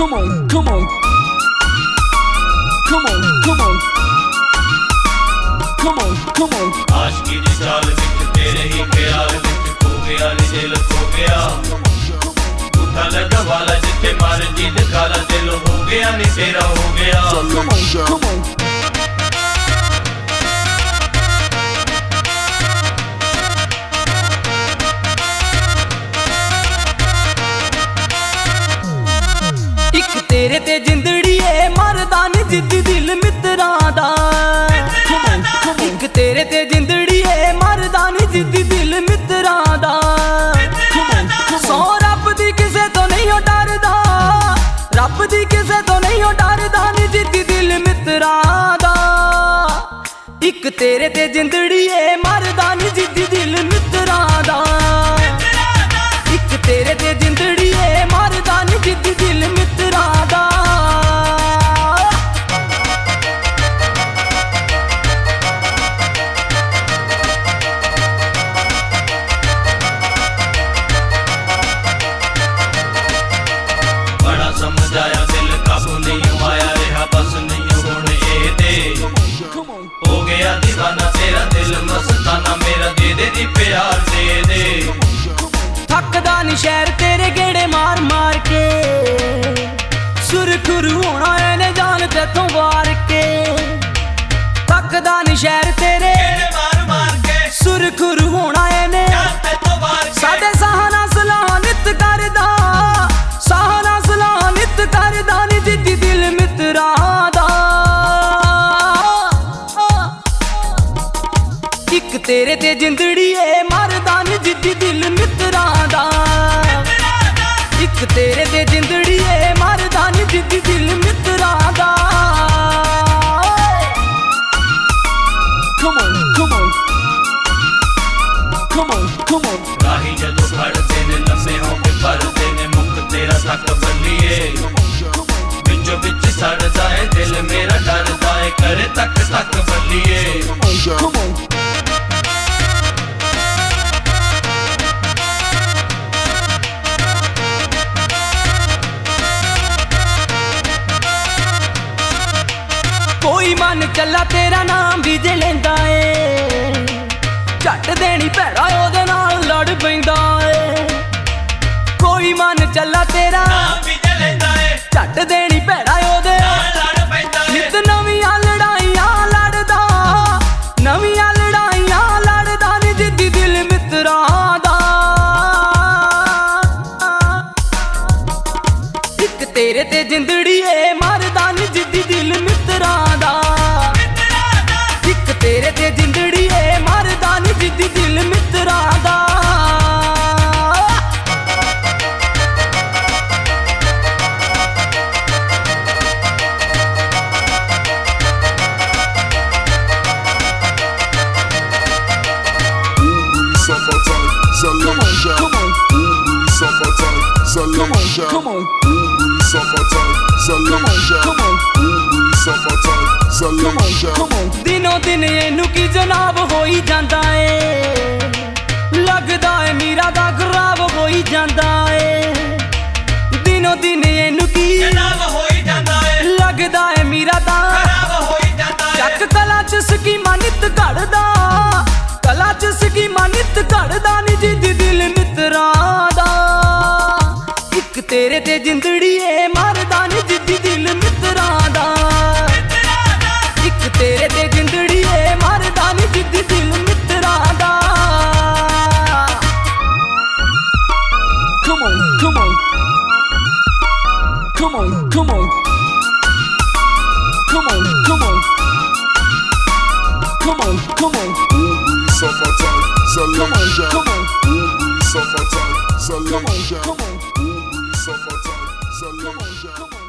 come on, come on, come on, come on, come on, come on. आशिकी दी चाल विच तेरे ही ख्याल विच खो गया नी दिल खो गया झूठा लगा वाला जिथे मार जी दिखाला दिल हो गया नी तेरा हो गया Come on, come on. ਇੱਕ ਤੇਰੇ ਤੇ ਜਿੰਦੜੀਏ ਮਰਦਾ ਨੀ ਜਿੱਦ ਦਿਲ ਮਿੱਤਰਾਂ ਦਾ ਇੱਕ ਤੇਰੇ ਤੇ ਜਿੰਦੜੀਏ ਮਰਦਾ ਨੀ ਜਿੱਦ ਦਿਲ ਮਿੱਤਰਾਂ ਦਾ ਸੌ ਰੱਬ ਦੀ ਕਿਸੇ ਤੋਂ ਨਹੀਂ ਉਹ ਡਰਦਾ ਰੱਬ ਦੀ ਕਿਸੇ ਤੋਂ ਨਹੀਂ ਉਹ ਡਰਦਾ ਨੀ ਜਿੱਦ ਦਿਲ ਮਿੱਤਰਾਂ ਦਾ ਇੱਕ ਤੇਰੇ ਤੇ ਜਿੰਦੜੀਏ ਮਰਦਾ ਨੀ ਜਿੱਦ ਦਿਲ ਮਿੱਤਰਾਂ ਦਾ ਇੱਕ ਤੇਰੇ ਤੇ ਜਿੰਦੜੀਏ ਮਰਦਾ ਨੀ ਜਿੱਦ ਦਿਲ ਮਿੱਤਰਾਂ ਦਾ बड़ा समझाया दिल काबू नहीं आया रहा बस नहीं हुण ए दे हो गया दीवाना तेरा दिल मस्ताना मेरा दे दे नी प्यार दे दे ਥੱਕਦਾ ਨੀ ਸ਼ਹਿਰ ਤੇਰੇ ਗੇੜੇ ਮਾਰ ਮਾਰ ਕੇ ਸੁਰਖਰੂ ਹੋਣਾ ਇਹਨੇ ਜਾਨ ਤੇਥੋਂ ਵਾਰ ਕੇ ਥੱਕਦਾ ਨੀ ਸ਼ਹਿਰ ਤੇਰੇ मार मार के ਸੁਰਖਰੂ ਹੋਣਾ ਇਹਨੇ तेथों वार के ਸਾਡੇ ਸਾਹਨਾ ਸਲਾਹ ਨਿਤ ਕਰਦਾ ਸਾਹਨਾ ਸਲਾਹ ਨਿਤ ਕਰਦਾ ਨੀ ਜਿੱਦੀ ਦਿਲ ਮਿੱਤਰਾਂ ਦਾ ਇੱਕ ਤੇਰੇ ਤੇ ਜਿੰਦੜੀਏ ਮਰਦਾ ਨੀ ਜਿੱਦੀ ਦਿਲ ਮਿੱਤਰਾਂ ਦਾ ਇੱਕ ਤੇਰੇ ਤੇ ਜਿੰਦੜੀਏ ਮਰਦਾ ਨੀ ਜਿੱਦੀ ਦਿਲ ਮਿੱਤਰਾਂ ਦਾ Come on, come on, come on, come on. राही जदों फड़दे ने लम्बे होके भरदे ने मुख तेरा तक बल्लीए बिचो बिच सड़दा है दिल मेरा डरदा है करे तक तक बल्लीए Come on. ਕੋਈ ਮਨ ਚੱਲਾ ਤੇਰਾ ਨਾਮ ਵੀ ਜੇ ਲੈਂਦਾ ਏ ਝੱਟ ਦੇਣੀ ਭੈੜਾ ਉਹਦੇ ਨਾਲ ਲੜ ਪੈਂਦਾ ਏ ਕੋਈ ਮਨ ਚੱਲਾ ਤੇਰਾ भी चलेंदा है ਝੱਟ ਦੇਣੀ ਭੈੜਾ ਉਹਦੇ लड़ पैंदा है ਨਿਤ ਨਵੀਆਂ ਲੜਾਈਆਂ ਲੜਦਾ ਨਵੀਆਂ ਲੜਾਈਆਂ ਲੜਦਾ ਨੀ ਜਿੱਦੀ ਦਿਲ ਮਿੱਤਰਾਂ ਦਾ ਇੱਕ ਤੇਰੇ ਤੇ ਜਿੰਦੜੀਏ ਮਰਦਾ ਨੀ ਜਿੱਦੀ ਦਿਲ ਮਿੱਤਰਾਂ ਦਾ ਇੱਕ ਤੇਰੇ ਤੇ ਜਿੰਦੜੀਏ ਮਰਦਾ ਨੀ ਜਿੱਦੀ ਦਿਲ ਮਿੱਤਰਾਂ ਦਾ Come on, come on, come on, come on, come on, come on, come on. ਦਿਨੋਂ ਦਿਨ ਇਹਨੂੰ ਕੀ ਜਨਾਬ ਹੋਈ ਜਾਂਦਾ ਏ ਲੱਗਦਾ ਏ ਮੀਰਾ ਦਾ ਖਰਾਬ ਹੋਈ ਜਾਂਦਾ ਏ ਦਿਨੋਂ ਦਿਨ ਇਹਨੂੰ ਕੀ जनाब होई जांदा है ਲੱਗਦਾ ਏ ਮੀਰਾ ਦਾ खराब होई जांदा है ਚੱਕ ਕਲਾ ਚ ਸਕੀਮਾਂ ਨਿਤ ਘੜਦਾ ਕਲਾ ਚ ਸਕੀਮਾਂ ਨਿਤ ਘੜਦਾ ਨੀ ਜਿੱਦ ਦਿਲ ਮਿੱਤਰਾਂ ਦਾ ਇੱਕ ਤੇਰੇ ਤੇ ਜਿੰਦੜੀਏ ਮਰਦਾ ਨੀ ਜਿੱਦ ਦਿਲ ਮਿੱਤਰਾਂ ਦਾ ਇੱਕ ਤੇਰੇ ਤੇ ਜਿੰਦੜੀਏ ਮਰਦਾ ਨੀ ਜਿੱਦ ਦਿਲ ਮਿੱਤਰਾਂ ਦਾ Come on, come on, come on, come on, come on, come on, come on, come on, come on, come on, come on, come on, come on, come on.